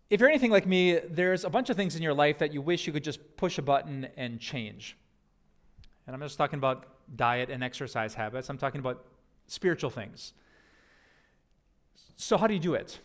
If you're anything like me, there's a bunch of things in your life that you wish you could just push a button and change. And I'm just talking about diet and exercise habits. I'm talking about spiritual things. So how do you do it?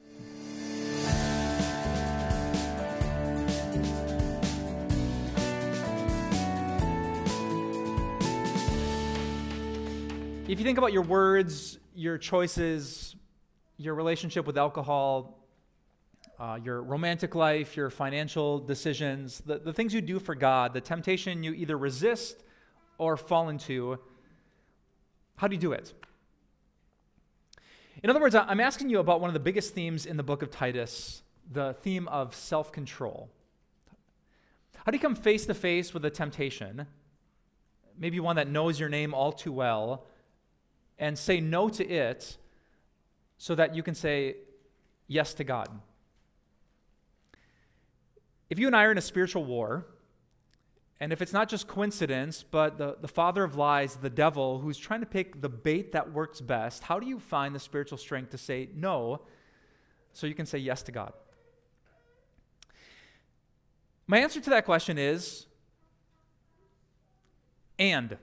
If you think about your words, your choices, your relationship with alcohol, your romantic life, your financial decisions, the things you do for God, the temptation you either resist or fall into, how do you do it? In other words, I'm asking you about one of the biggest themes in the book of Titus, the theme of self-control. How do you come face to face with a temptation, maybe one that knows your name all too well, and say no to it so that you can say yes to God? If you and I are in a spiritual war, and if it's not just coincidence, but the father of lies, the devil, who's trying to pick the bait that works best, how do you find the spiritual strength to say no so you can say yes to God? My answer to that question is, and.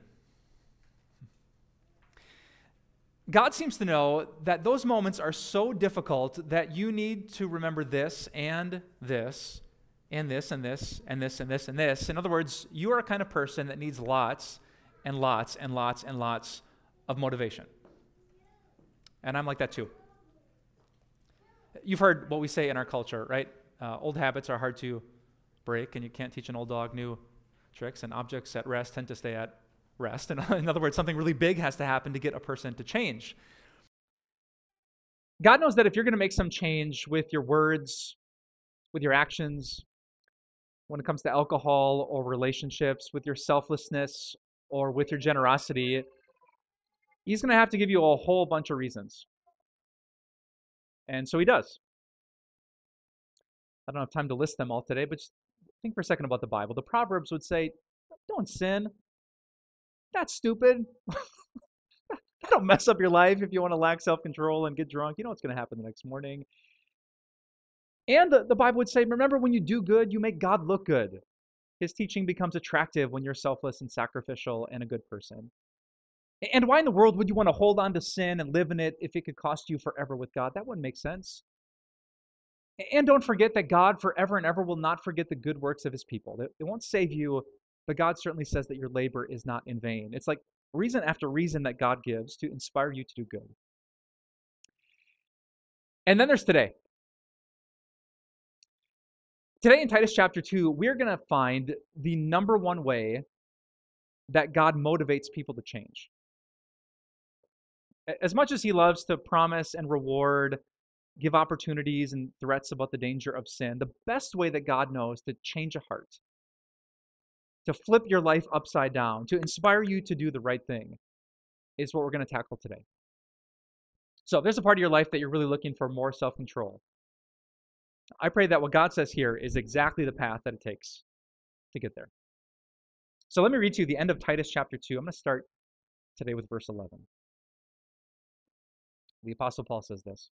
God seems to know that those moments are so difficult that you need to remember this and this and this and this and this and this and this. In other words, you are a kind of person that needs lots and lots and lots and lots of motivation. And I'm like that too. You've heard what we say in our culture, right? Old habits are hard to break, and you can't teach an old dog new tricks, and objects at rest tend to stay at rest. And in other words, something really big has to happen to get a person to change. God knows that if you're going to make some change with your words, with your actions, when it comes to alcohol or relationships, with your selflessness or with your generosity, He's going to have to give you a whole bunch of reasons. And so He does. I don't have time to list them all today, but just think for a second about the Bible. The Proverbs would say, don't sin. That's stupid. That'll mess up your life if you want to lack self-control and get drunk. You know what's going to happen the next morning. And the Bible would say, remember, when you do good, you make God look good. His teaching becomes attractive when you're selfless and sacrificial and a good person. And why in the world would you want to hold on to sin and live in it if it could cost you forever with God? That wouldn't make sense. And don't forget that God forever and ever will not forget the good works of His people. It won't save you, but God certainly says that your labor is not in vain. It's like reason after reason that God gives to inspire you to do good. And then there's today. Today in Titus chapter 2, we're going to find the number one way that God motivates people to change. As much as He loves to promise and reward, give opportunities and threats about the danger of sin, the best way that God knows to change a heart, to flip your life upside down, to inspire you to do the right thing, is what we're going to tackle today. So if there's a part of your life that you're really looking for more self-control, I pray that what God says here is exactly the path that it takes to get there. So let me read to you the end of Titus chapter 2. I'm going to start today with verse 11. The Apostle Paul says this: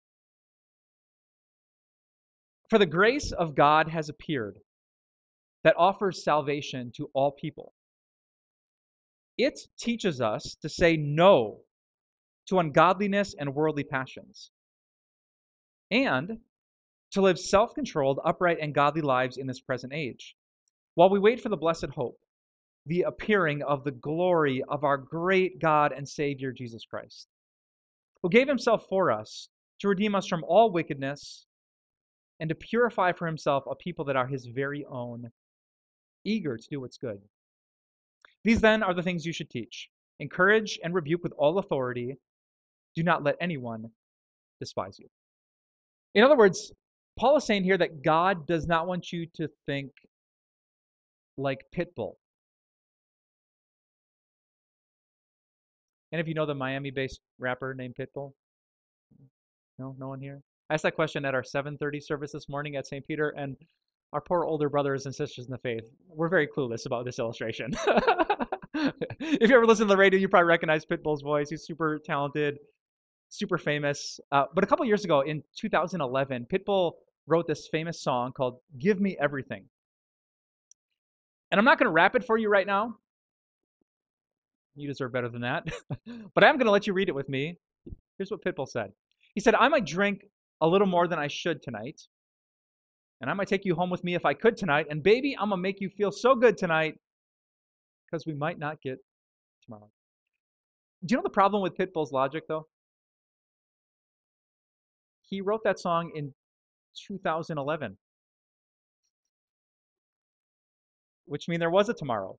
"For the grace of God has appeared, that offers salvation to all people. It teaches us to say no to ungodliness and worldly passions, and to live self-controlled, upright, and godly lives in this present age, while we wait for the blessed hope, the appearing of the glory of our great God and Savior, Jesus Christ, who gave Himself for us to redeem us from all wickedness and to purify for Himself a people that are His very own, eager to do what's good. These then are the things you should teach. Encourage and rebuke with all authority. Do not let anyone despise you." In other words, Paul is saying here that God does not want you to think like Pitbull. And if you know the Miami-based rapper named Pitbull? No one here? I asked that question at our 7:30 service this morning at St. Peter, and our poor older brothers and sisters in the faith were very clueless about this illustration. If you ever listen to the radio, you probably recognize Pitbull's voice. He's super talented, super famous. But a couple years ago, in 2011, Pitbull wrote this famous song called Give Me Everything. And I'm not going to rap it for you right now. You deserve better than that. But I'm going to let you read it with me. Here's what Pitbull said. He said, I might drink a little more than I should tonight. And I might take you home with me if I could tonight. And baby, I'm going to make you feel so good tonight because we might not get tomorrow. Do you know the problem with Pitbull's logic, though? He wrote that song in 2011, which means there was a tomorrow,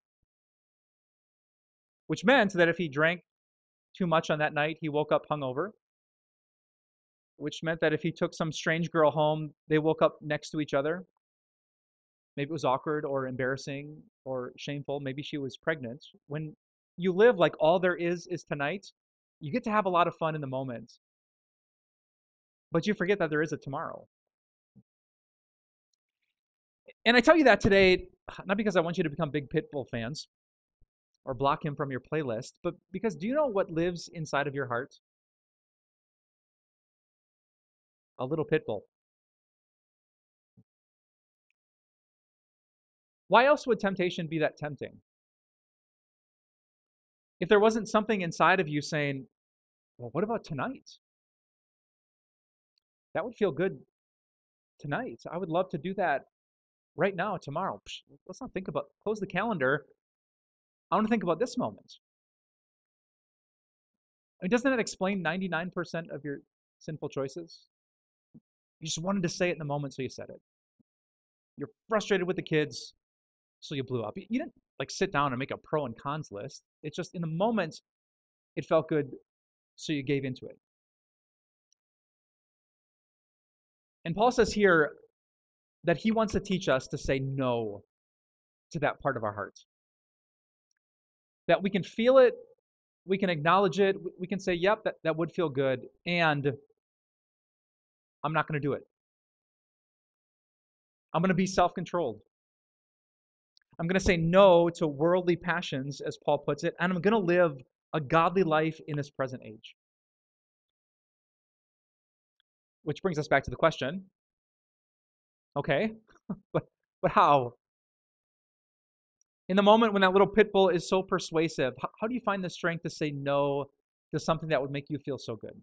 which meant that if he drank too much on that night, he woke up hungover, which meant that if he took some strange girl home, they woke up next to each other. Maybe it was awkward or embarrassing or shameful. Maybe she was pregnant. When you live like all there is tonight, you get to have a lot of fun in the moment. But you forget that there is a tomorrow. And I tell you that today, not because I want you to become big Pitbull fans or block him from your playlist, but because do you know what lives inside of your heart? A little Pitbull. Why else would temptation be that tempting? If there wasn't something inside of you saying, well, what about tonight? That would feel good tonight. I would love to do that right now, tomorrow. Let's not think about, close the calendar. I want to think about this moment. I mean, doesn't that explain 99% of your sinful choices? You just wanted to say it in the moment, so you said it. You're frustrated with the kids, so you blew up. You didn't like sit down and make a pro and cons list. It's just in the moment, it felt good, so you gave into it. And Paul says here that he wants to teach us to say no to that part of our heart. That we can feel it, we can acknowledge it, we can say, yep, that would feel good, and I'm not going to do it. I'm going to be self-controlled. I'm going to say no to worldly passions, as Paul puts it, and I'm going to live a godly life in this present age. Which brings us back to the question, okay, but how? In the moment when that little Pitbull is so persuasive, how do you find the strength to say no to something that would make you feel so good?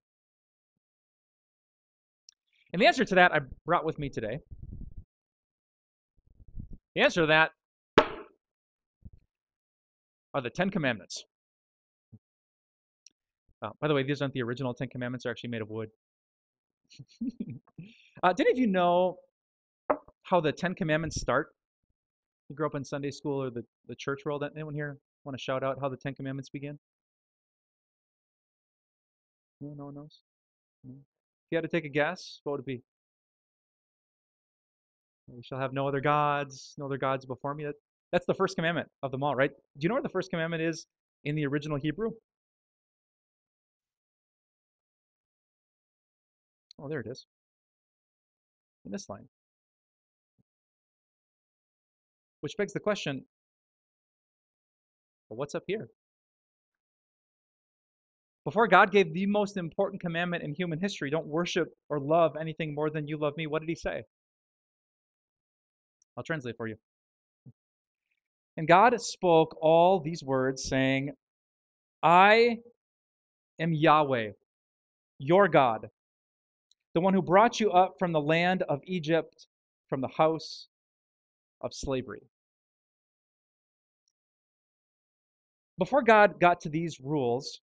And the answer to that I brought with me today. The answer to that are the 10 Commandments. By the way, these aren't the original 10 Commandments. They're actually made of wood. Did any of you know how the 10 Commandments start? You grew up in Sunday school or the church world. Anyone here want to shout out how the 10 Commandments begin? No one knows? No. If you had to take a guess, what would it be? You shall have no other gods before me. That's the first commandment of them all, right? Do you know what the first commandment is in the original Hebrew? Oh, there it is. In this line. Which begs the question, well, what's up here? Before God gave the most important commandment in human history, don't worship or love anything more than you love me, what did he say? I'll translate for you. And God spoke all these words, saying, I am Yahweh, your God, the one who brought you up from the land of Egypt, from the house of slavery. Before God got to these rules,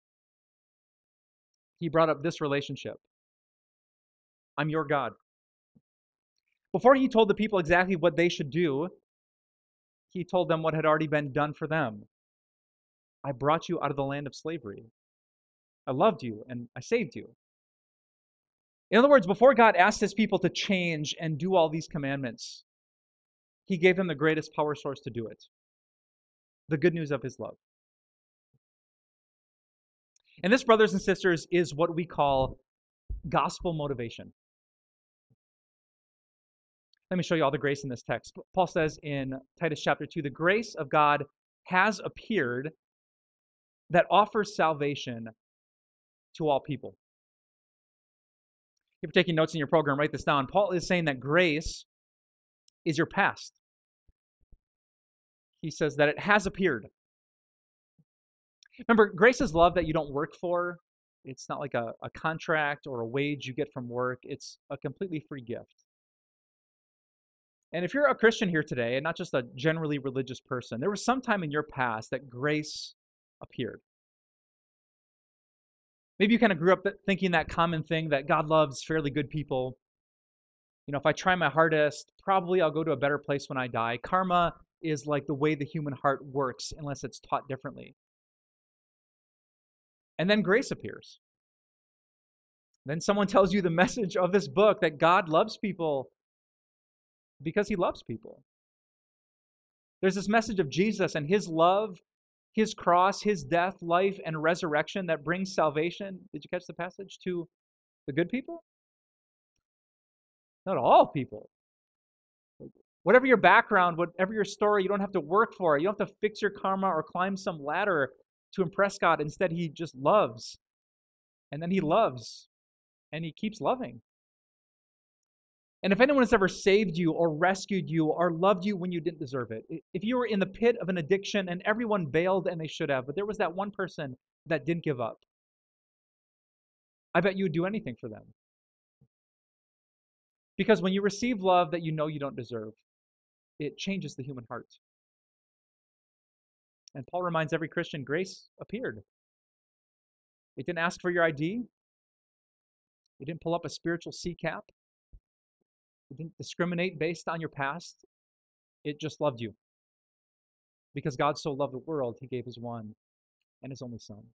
he brought up this relationship. I'm your God. Before he told the people exactly what they should do, he told them what had already been done for them. I brought you out of the land of slavery. I loved you and I saved you. In other words, before God asked his people to change and do all these commandments, he gave them the greatest power source to do it. The good news of his love. And this, brothers and sisters, is what we call gospel motivation. Let me show you all the grace in this text. Paul says in Titus chapter 2, the grace of God has appeared that offers salvation to all people. If you're taking notes in your program, write this down. Paul is saying that grace is your past. He says that it has appeared. Remember, grace is love that you don't work for. It's not like a contract or a wage you get from work. It's a completely free gift. And if you're a Christian here today, and not just a generally religious person, there was some time in your past that grace appeared. Maybe you kind of grew up thinking that common thing that God loves fairly good people. If I try my hardest, probably I'll go to a better place when I die. Karma is like the way the human heart works unless it's taught differently. And then grace appears. Then someone tells you the message of this book that God loves people because he loves people. There's this message of Jesus and his love, his cross, his death, life, and resurrection that brings salvation. Did you catch the passage? To the good people? Not all people. Whatever your background, whatever your story, you don't have to work for it. You don't have to fix your karma or climb some ladder to impress God. Instead, he just loves. And then he loves. And he keeps loving. And if anyone has ever saved you or rescued you or loved you when you didn't deserve it, if you were in the pit of an addiction and everyone bailed and they should have, but there was that one person that didn't give up, I bet you would do anything for them. Because when you receive love that you know you don't deserve, it changes the human heart. And Paul reminds every Christian, grace appeared. It didn't ask for your ID. It didn't pull up a spiritual CCAP. It didn't discriminate based on your past. It just loved you. Because God so loved the world, he gave his one and his only Son.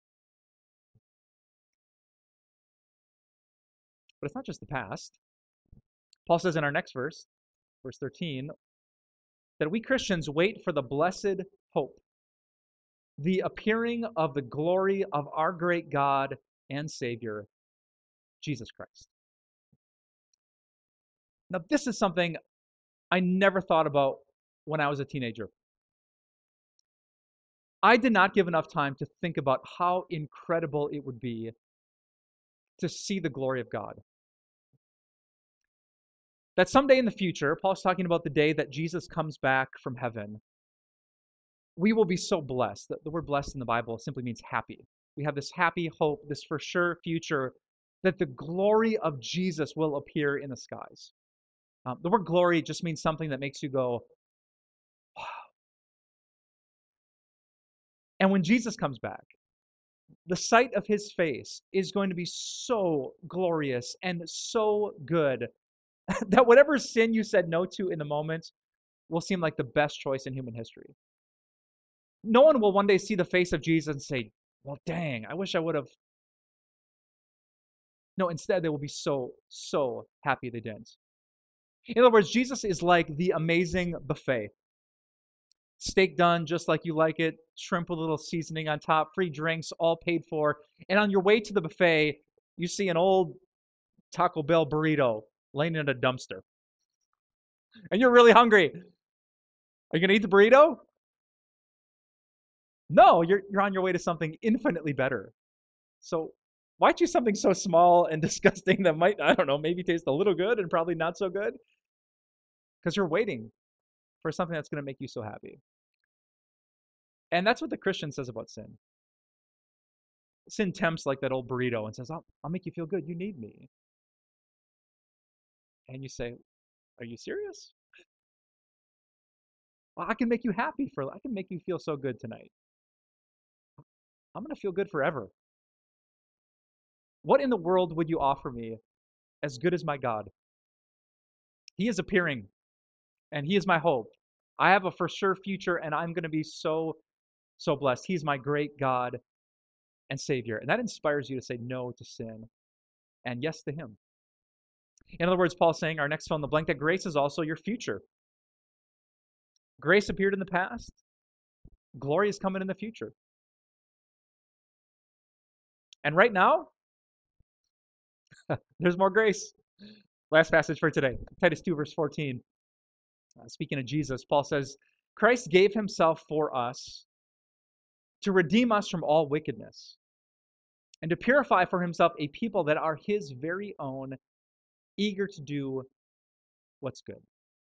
But it's not just the past. Paul says in our next verse, verse 13, that we Christians wait for the blessed hope, the appearing of the glory of our great God and Savior, Jesus Christ. Now, this is something I never thought about when I was a teenager. I did not give enough time to think about how incredible it would be to see the glory of God. That someday in the future, Paul's talking about the day that Jesus comes back from heaven, we will be so blessed. The word blessed in the Bible simply means happy. We have this happy hope, this for sure future, that the glory of Jesus will appear in the skies. The word glory just means something that makes you go, wow. And when Jesus comes back, the sight of his face is going to be so glorious and so good that whatever sin you said no to in the moment will seem like the best choice in human history. No one will one day see the face of Jesus and say, well, dang, I wish I would have. No, instead, they will be so happy they didn't. In other words, Jesus is like the amazing buffet. Steak done just like you like it, shrimp with a little seasoning on top, free drinks, all paid for. And on your way to the buffet, you see an old Taco Bell burrito laying in a dumpster. And you're really hungry. Are you going to eat the burrito? No, you're on your way to something infinitely better. So why choose something so small and disgusting that might, I don't know, maybe taste a little good and probably not so good? Because you're waiting for something that's going to make you so happy. And that's what the Christian says about sin. Sin tempts like that old burrito and says, I'll make you feel good. You need me. And you say, are you serious? Well, I can make you happy I can make you feel so good tonight. I'm going to feel good forever. What in the world would you offer me as good as my God? He is appearing, and he is my hope. I have a for sure future, and I'm going to be so blessed. He's my great God and Savior. And that inspires you to say no to sin and yes to him. In other words, Paul's saying, our next fill in the blank, that grace is also your future. Grace appeared in the past. Glory is coming in the future. And right now, there's more grace. Last passage for today, Titus 2, verse 14. Speaking of Jesus, Paul says, Christ gave himself for us to redeem us from all wickedness and to purify for himself a people that are his very own, eager to do what's good.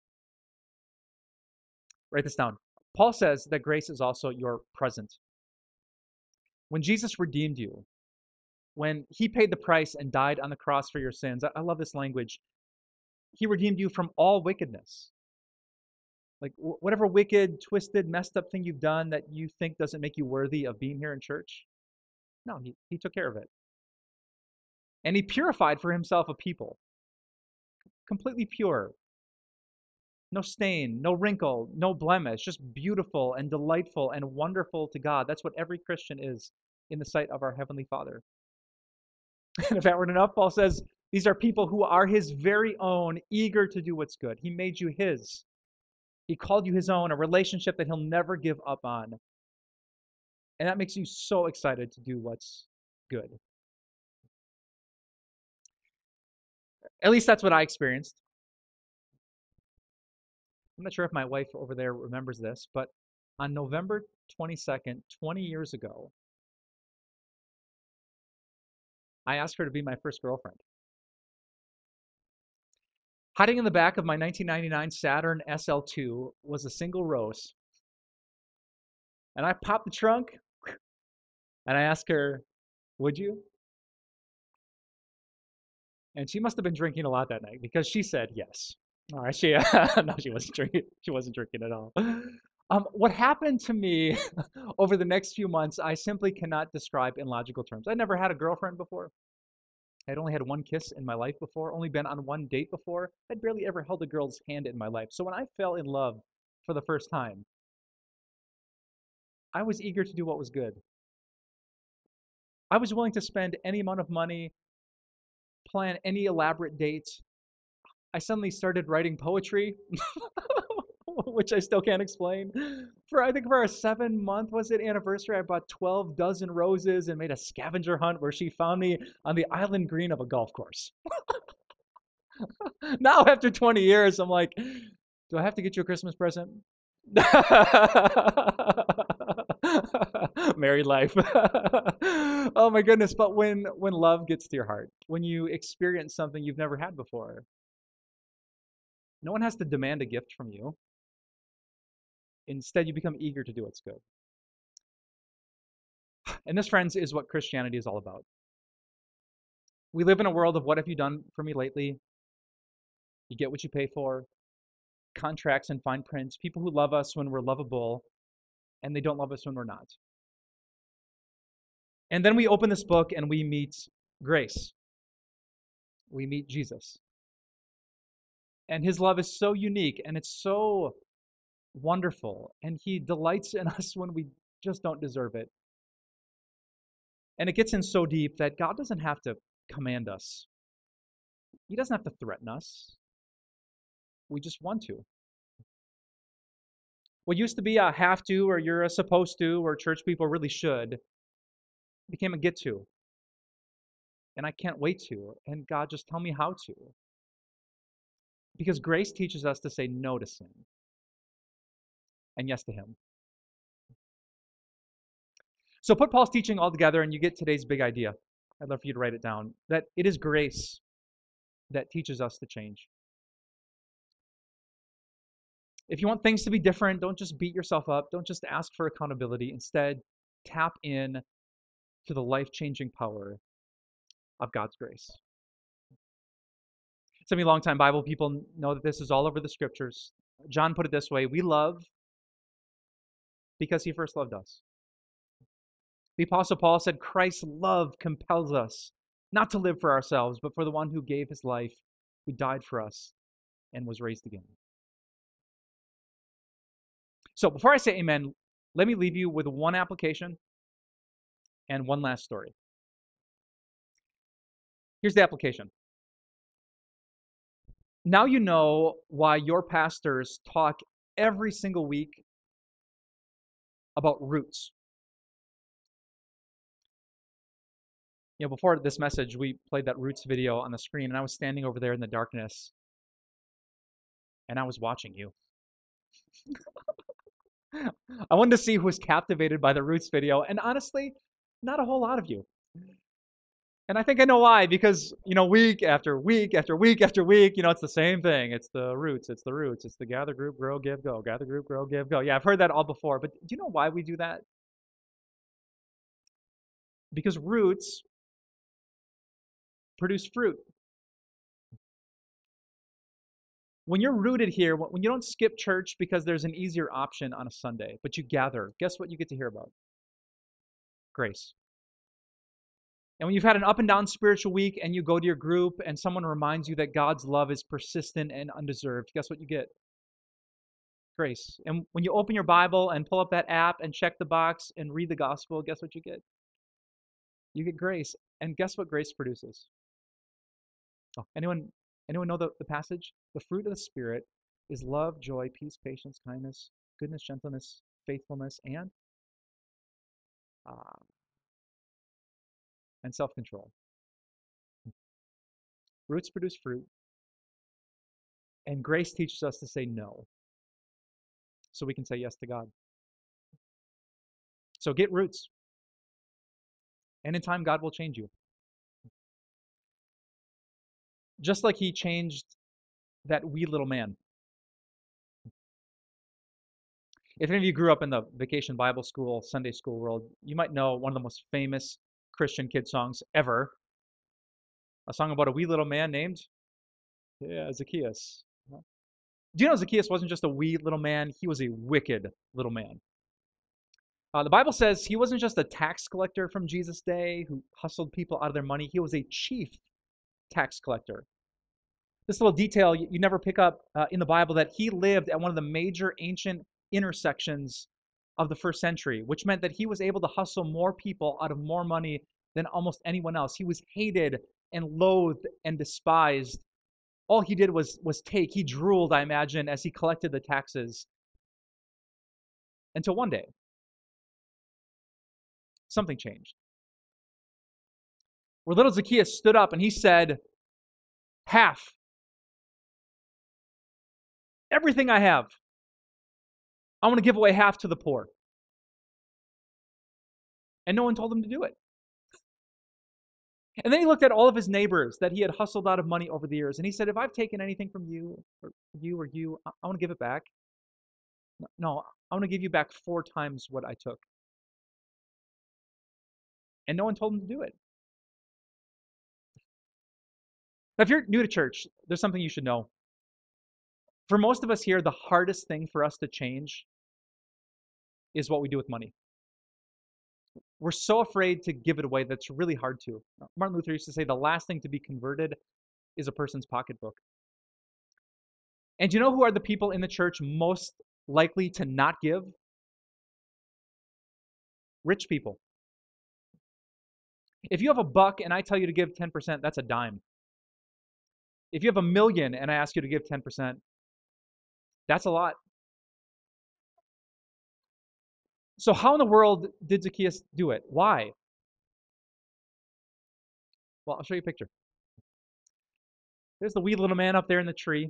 Write this down. Paul says that grace is also your present. When Jesus redeemed you, when he paid the price and died on the cross for your sins, I love this language. He redeemed you from all wickedness. Like whatever wicked, twisted, messed up thing you've done that you think doesn't make you worthy of being here in church. No, he took care of it. And he purified for himself a people. Completely pure. No stain, no wrinkle, no blemish, just beautiful and delightful and wonderful to God. That's what every Christian is in the sight of our Heavenly Father. And if that weren't enough, Paul says, these are people who are his very own, eager to do what's good. He made you his. He called you his own, a relationship that he'll never give up on. And that makes you so excited to do what's good. At least that's what I experienced. I'm not sure if my wife over there remembers this, but on November 22nd, 20 years ago, I asked her to be my first girlfriend. Hiding in the back of my 1999 Saturn SL2 was a single rose. And I popped the trunk, and I asked her, would you? And she must have been drinking a lot that night because she said yes. All right, no, she wasn't drinking. She wasn't drinking at all. What happened to me over the next few months, I simply cannot describe in logical terms. I'd never had a girlfriend before. I'd only had one kiss in my life before, only been on one date before. I'd barely ever held a girl's hand in my life. So when I fell in love for the first time, I was eager to do what was good. I was willing to spend any amount of money, plan any elaborate dates. I suddenly started writing poetry, which I still can't explain. I think for our 7-month, anniversary, I bought 12 dozen roses and made a scavenger hunt where she found me on the island green of a golf course. Now, after 20 years, I'm like, do I have to get you a Christmas present? Married life. Oh my goodness. But when love gets to your heart, when you experience something you've never had before, no one has to demand a gift from you. Instead, you become eager to do what's good. And this, friends, is what Christianity is all about. We live in a world of what have you done for me lately? You get what you pay for. Contracts and fine prints. People who love us when we're lovable, and they don't love us when we're not. And then we open this book and we meet grace. We meet Jesus. And his love is so unique and it's so wonderful. And he delights in us when we just don't deserve it. And it gets in so deep that God doesn't have to command us. He doesn't have to threaten us. We just want to. What used to be a have to or you're a supposed to or church people really should became a get to. And I can't wait to. And God, just tell me how to. Because grace teaches us to say no to sin and yes to him. So put Paul's teaching all together and you get today's big idea. I'd love for you to write it down. That it is grace that teaches us to change. If you want things to be different, don't just beat yourself up. Don't just ask for accountability. Instead, tap in to the life-changing power of God's grace. Some of you longtime Bible people know that this is all over the scriptures. John put it this way: we love because he first loved us. The Apostle Paul said, Christ's love compels us not to live for ourselves, but for the one who gave his life, who died for us, and was raised again. So before I say amen, let me leave you with one application and one last story. Here's the application. Now you know why your pastors talk every single week about roots. You know, before this message, we played that Roots video on the screen, and I was standing over there in the darkness, and I was watching you. I wanted to see who was captivated by the Roots video, and honestly, not a whole lot of you. And I think I know why, because, week after week after week after week, it's the same thing. It's the roots, it's the roots, it's the gather, group, grow, give, go, gather, group, grow, give, go. Yeah, I've heard that all before, but do you know why we do that? Because roots produce fruit. When you're rooted here, when you don't skip church because there's an easier option on a Sunday, but you gather, guess what you get to hear about? Grace. And when you've had an up and down spiritual week and you go to your group and someone reminds you that God's love is persistent and undeserved, guess what you get? Grace. And when you open your Bible and pull up that app and check the box and read the gospel, guess what you get? You get grace. And guess what grace produces? Oh, anyone know the passage? The fruit of the Spirit is love, joy, peace, patience, kindness, goodness, gentleness, faithfulness, and self-control. Roots produce fruit, and grace teaches us to say no so we can say yes to God. So get roots, and in time, God will change you. Just like he changed that wee little man. If any of you grew up in the Vacation Bible School, Sunday school world, you might know one of the most famous Christian kid songs ever. A song about a wee little man named Zacchaeus. Do you know Zacchaeus wasn't just a wee little man? He was a wicked little man. The Bible says he wasn't just a tax collector from Jesus' day who hustled people out of their money. He was a chief tax collector. This little detail you never pick up in the Bible, that he lived at one of the major ancient intersections of the first century, which meant that he was able to hustle more people out of more money than almost anyone else. He was hated and loathed and despised. All he did was take. He drooled, I imagine, as he collected the taxes. Until one day, something changed. Where little Zacchaeus stood up and he said, half. Everything I have, I want to give away half to the poor. And no one told him to do it. And then he looked at all of his neighbors that he had hustled out of money over the years. And he said, if I've taken anything from you, I want to give it back. No, I want to give you back 4 times what I took. And no one told him to do it. Now, if you're new to church, there's something you should know. For most of us here, the hardest thing for us to change is what we do with money. We're so afraid to give it away that it's really hard to. Martin Luther used to say the last thing to be converted is a person's pocketbook. And do you know who are the people in the church most likely to not give? Rich people. If you have $1 and I tell you to give 10%, that's a dime. If you have $1 million and I ask you to give 10%, that's a lot. So how in the world did Zacchaeus do it? Why? Well, I'll show you a picture. There's the wee little man up there in the tree.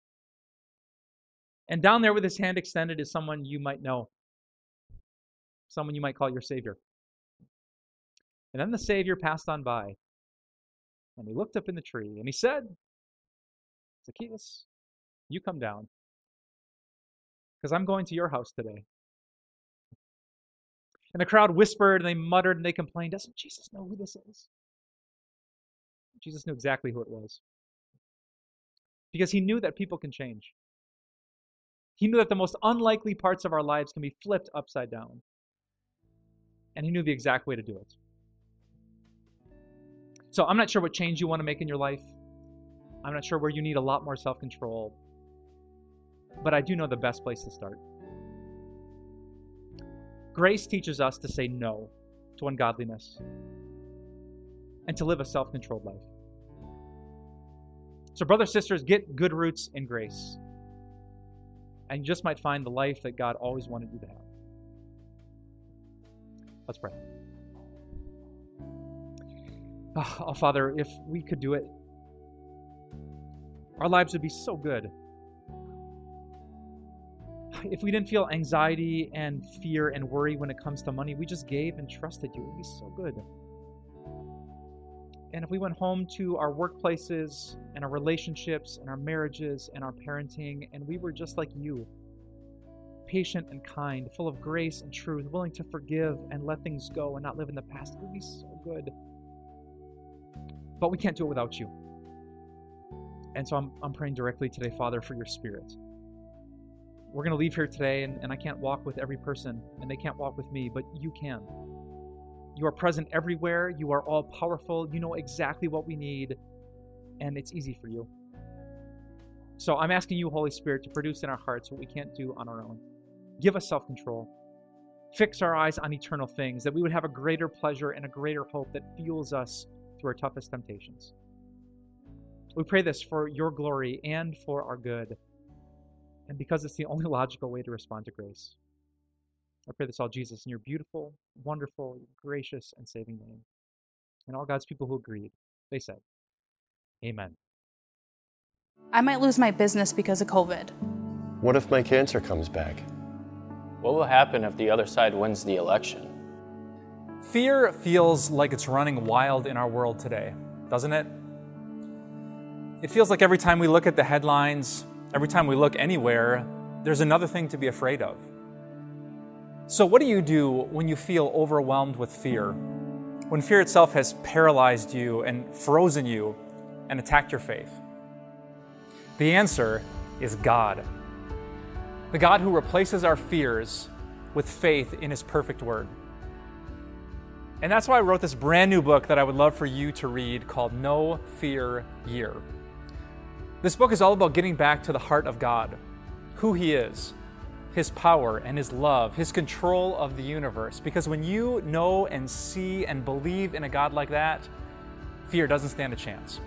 And down there with his hand extended is someone you might know. Someone you might call your Savior. And then the Savior passed on by. And he looked up in the tree and he said, Zacchaeus, you come down. Because I'm going to your house today. And the crowd whispered and they muttered and they complained, doesn't Jesus know who this is? Jesus knew exactly who it was. Because he knew that people can change. He knew that the most unlikely parts of our lives can be flipped upside down. And he knew the exact way to do it. So I'm not sure what change you want to make in your life. I'm not sure where you need a lot more self-control. But I do know the best place to start. Grace teaches us to say no to ungodliness and to live a self-controlled life. So brothers, sisters, get good roots in grace. And you just might find the life that God always wanted you to have. Let's pray. Oh, Father, if we could do it, our lives would be so good. If we didn't feel anxiety and fear and worry when it comes to money, we just gave and trusted you. It would be so good. And if we went home to our workplaces and our relationships and our marriages and our parenting, and we were just like you, patient and kind, full of grace and truth, willing to forgive and let things go and not live in the past, it would be so good. But we can't do it without you. And so I'm praying directly today, Father, for your Spirit. We're going to leave here today, and I can't walk with every person, and they can't walk with me, but you can. You are present everywhere. You are all powerful. You know exactly what we need, and it's easy for you. So I'm asking you, Holy Spirit, to produce in our hearts what we can't do on our own. Give us self-control. Fix our eyes on eternal things, that we would have a greater pleasure and a greater hope that fuels us through our toughest temptations. We pray this for your glory and for our good, and because it's the only logical way to respond to grace. I pray this all, Jesus, in your beautiful, wonderful, gracious, and saving name. And all God's people who agreed, they said, Amen. I might lose my business because of COVID. What if my cancer comes back? What will happen if the other side wins the election? Fear feels like it's running wild in our world today, doesn't it? It feels like every time we look at the headlines, every time we look anywhere, there's another thing to be afraid of. So what do you do when you feel overwhelmed with fear? When fear itself has paralyzed you and frozen you and attacked your faith? The answer is God. The God who replaces our fears with faith in His perfect word. And that's why I wrote this brand new book that I would love for you to read called No Fear Year. This book is all about getting back to the heart of God, who He is, His power and His love, His control of the universe. Because when you know and see and believe in a God like that, fear doesn't stand a chance.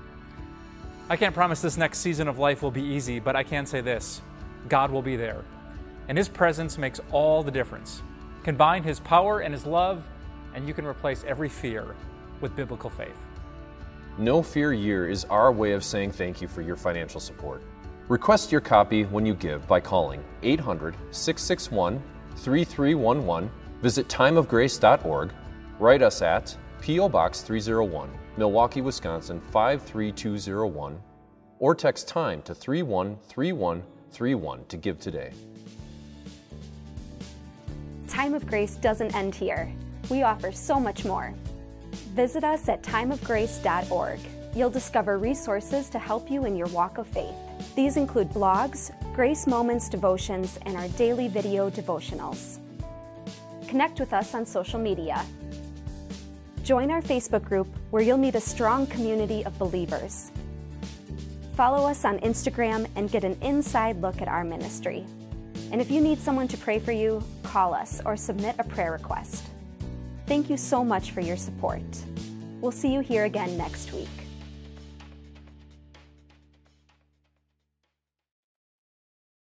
I can't promise this next season of life will be easy, but I can say this: God will be there. And His presence makes all the difference. Combine His power and His love, and you can replace every fear with biblical faith. No Fear Year is our way of saying thank you for your financial support. Request your copy when you give by calling 800-661-3311, visit timeofgrace.org, write us at P.O. Box 301, Milwaukee, Wisconsin 53201, or text TIME to 313131 to give today. Time of Grace doesn't end here. We offer so much more. Visit us at timeofgrace.org. You'll discover resources to help you in your walk of faith. These include blogs, Grace Moments devotions, and our daily video devotionals. Connect with us on social media. Join our Facebook group where you'll meet a strong community of believers. Follow us on Instagram and get an inside look at our ministry. And if you need someone to pray for you, call us or submit a prayer request. Thank you so much for your support. We'll see you here again next week.